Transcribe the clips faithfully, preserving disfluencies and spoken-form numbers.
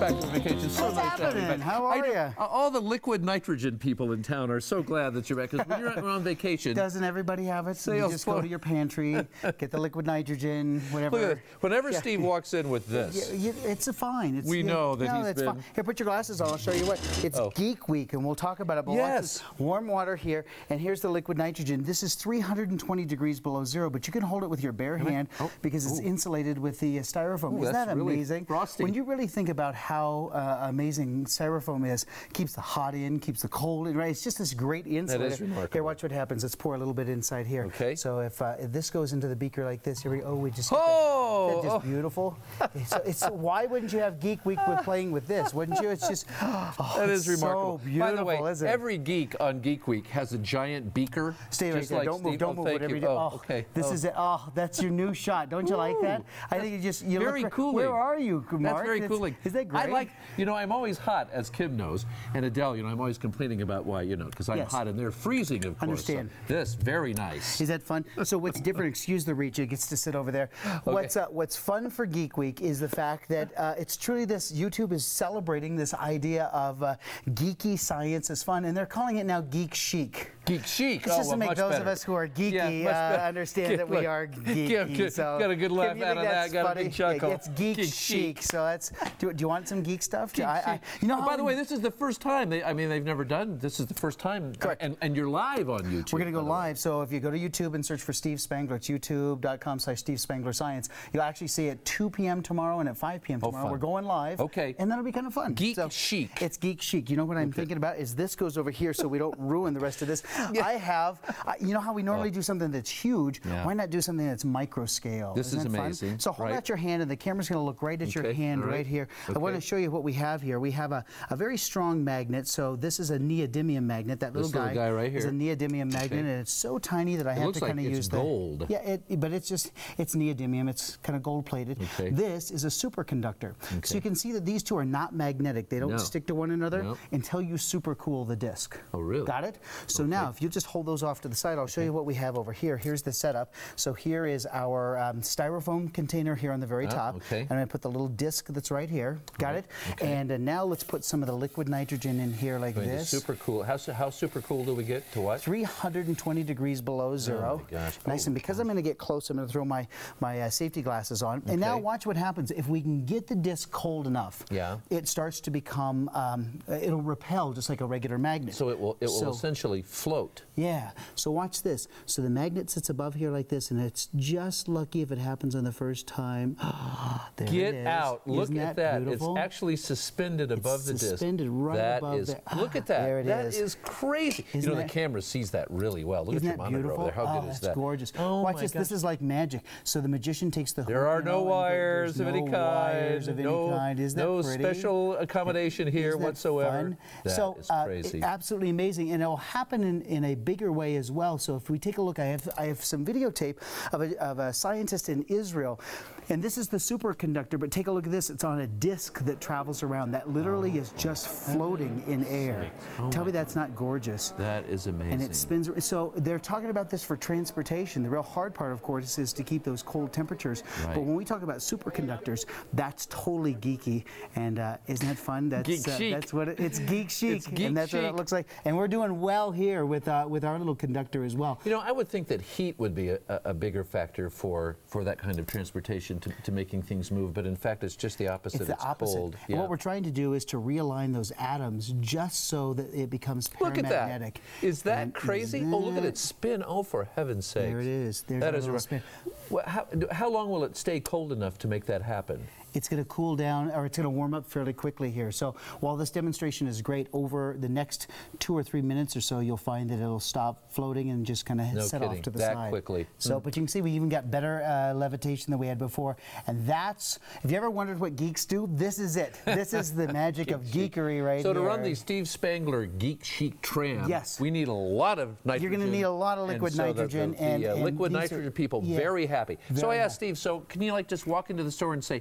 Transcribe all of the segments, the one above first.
back from vacation. So What's nice to have you happening? back. How I are know- you? uh, All the liquid nitrogen people in town are so glad that you're back, because when you're on vacation, Doesn't everybody have it? So you Sales just go floor. to your pantry, get the liquid nitrogen, whatever. look at this. Whenever Yeah. Steve walks in with this, Yeah, yeah, it's a fine. It's, We yeah, know that no, he's that's been- fine. Here, put your glasses on. I'll show you what. It's Oh. Geek Week, and we'll talk about it. But watch Yes. this. Warm water here, and here's the liquid nitrogen. This is three hundred twenty degrees below zero, but you can hold it with your bare hand Oh. because it's Ooh. insulated with the uh, styrofoam. Ooh, Isn't that's that really amazing? frosty. When you really think about how uh, amazing styrofoam is, keeps the hot in, keeps the cold in, right? It's just this great insulator. remarkable. Here, watch what happens. Let's pour a little bit inside here. Okay. So if, uh, if this goes into the beaker like this, here we oh, we just get Oh! that, that just Oh. beautiful. So it's why wouldn't you have Geek Week with playing with this? Wouldn't you? It's just oh, that is it's remarkable. So beautiful, By the way, isn't it? every geek on Geek Week has a giant beaker. Stay right just there. like Don't move. Steve. Don't Oh, move. thank Whatever you. you do. Oh, Oh, okay. This Oh. is it. Oh, that's your new shot. Don't you like that? I think you just you Very look. cool. Where are you, Mark? That's very It's- cool. Is that great? I like, you know, I'm always hot, as Kim knows, and Adele, you know, I'm always complaining about why, you know, because I'm Yes. hot and they're freezing, of course. Understand. So this, very nice. Is that fun? So what's different? Excuse the reach. It gets to sit over there. What's uh, What's fun for Geek Week is the fact that uh, it's truly this. YouTube is celebrating this idea of uh, geeky science is fun, and they're calling it now Geek Chic. Geek chic. It's oh, just well, to make much those better. of us who are geeky Yeah, much uh, better. understand Kim, that we look, are geeky. Kim, Kim, so got a good laugh Kim, you out think of that. that's Got a funny? good chuckle. Yeah, it's geek, Geek chic. chic. So that's. Do, do you want some geek stuff? Geek I, I, chic. you know. Oh, how by the we- way, this is the first time. They, I mean, they've never done. This is the first time. Correct. And, and you're live on YouTube. We're going to go by the way. live. So if you go to YouTube and search for Steve Spangler, it's youtube.com slash Steve Spangler Science. You'll actually see it at two p m tomorrow and at five p m Oh, tomorrow. fun. We're going live. Okay. And that'll be kind of fun. Geek So chic. It's geek chic. You know what I'm thinking about is this goes over here so we don't ruin the rest of this. I have, I, you know how we normally do something that's huge? Yeah. Why not do something that's micro scale? This Isn't is that fun? amazing, So hold right? out your hand and the camera's going to look right at your Okay, hand all right. right here. I want to Okay. show you what we have here. We have a, a very strong magnet. So this is a neodymium magnet. That little This little guy right is a here. neodymium magnet, Okay. and it's so tiny that I have looks to like kind of it's use gold. the yeah. It, but it's just it's neodymium. It's kind of gold plated. Okay. This is a superconductor. So Okay. you can see that these two are not magnetic. They don't No. stick to one another No. until you supercool the disc. Oh, really? Got it? So now, if you just hold those off to the side, I'll show you what we have over here. Here's the setup. So here is our um, styrofoam container here on the very Ah, top. okay. And I'm going to put the little disc that's right here. Got it? Okay. And uh, now let's put some of the liquid nitrogen in here like Going to this. super cool. How, su- how super cool do we get to what? three hundred twenty degrees below zero. Oh my gosh. Nice, Oh, and because I'm going to get close, I'm going to throw my, my uh, safety glasses on. And now Okay. watch what happens. If we can get the disc cold enough, Yeah. it starts to become, um, uh, it'll repel just like a regular magnet. So it will it will So- essentially float. Yeah, so watch this. So the magnet sits above here like this, and it's just lucky if it happens on the first time. There it Get is. out! Look Isn't at that. beautiful? It's actually suspended above the disc. suspended right That above is- there. Look Ah, at that. there it That is. is crazy. Isn't you know, that- the camera sees that really well. Look Isn't at your that monitor beautiful? over there. How oh, good is that's that? gorgeous. Oh Watch my this. This gosh. is like magic. So the magician takes the There hook, are you no know, and wires there's of any no kind. wires of any no kind. Isn't no that pretty? special accommodation here Isn't that whatsoever. fun? That so, is uh, crazy. absolutely amazing, and it'll happen in, in a bigger way as well. So if we take a look, I have I have some videotape of a, of a scientist in Israel, and this is the superconductor. But take a look at this; it's on a disc that travels around. That literally is just floating in air. Oh Tell my me that's not gorgeous. that is amazing. And it spins. So they're talking about this for transportation. The real hard part, of course, is to keep those cold temperatures. Right. But when we talk about superconductors, that's totally geeky. And uh, isn't that fun? That's Geek uh, chic. That's what it, it's geek chic, It's geek and that's what it chic. looks like. And we're doing well here with uh, with our little conductor as well. You know, I would think that heat would be a, a bigger factor for, for that kind of transportation to, to making things move, but in fact it's just the opposite. It's the opposite. cold. And what we're trying to do is to realign those atoms just so that it becomes Look at that. paramagnetic. Is that And crazy? isn't Oh, look at that- it spin. Oh, for heaven's sake. There it is. There's That a is little right. spin. Well, how, how long will it stay cold enough to make that happen? It's going to cool down, or it's going to warm up fairly quickly here. So while this demonstration is great, over the next two or three minutes or so, you'll find that it'll stop floating and just kind of No set kidding. off to the That side. quickly. So, but you can see we even got better uh, levitation than we had before. And that's, if you ever wondered what geeks do, this is it. This is the magic of geekery right so here. to run the Steve Spangler Geek Chic tram, Yes. we need a lot of nitrogen. You're gonna need a lot of liquid and so the- nitrogen the, the, and- uh, and liquid these are- nitrogen people yeah, very happy. So very I asked happy. Steve, so can you like just walk into the store and say, I'd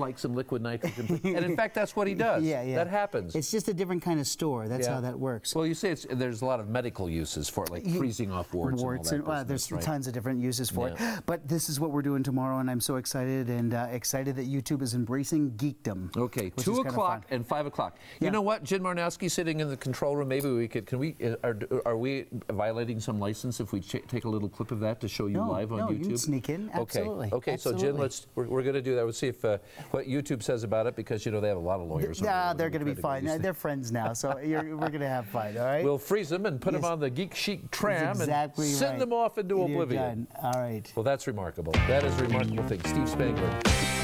like some liquid nitrogen. And in fact, that's what he does. Yeah, yeah. That happens. It's just a different kind of store. That's Yeah. how that works. Well, you say it's, there's a lot of medical uses for it, like freezing off warts, Warts and and, all that uh, there's business, right? tons of different uses for Yeah. it. But this is what we're doing tomorrow, and I'm so excited and uh, excited that YouTube is embracing geekdom. Okay, which two is kinda o'clock fun. and five o'clock. Yeah. You know what, Jen Marnowski sitting in the control room. Maybe we could. Can we? uh, Are, are we violating some license if we ch take a little clip of that to show you No, live on no, YouTube? you can sneak in. Absolutely. Okay. Okay. So Jen, Absolutely. let's. We're, we're going to do that. We'll see if uh, what YouTube says about it, because you know they have a lot of lawyers. over Nah, there. they're going to be fine. These They're friends now, so you're, we're going to have fun. All right. We'll freeze them and put them Yes. on the Geek Chic tram exactly and send right. them off into You're oblivion. done. All right. Well, that's remarkable. That is a remarkable thing. Steve Spangler.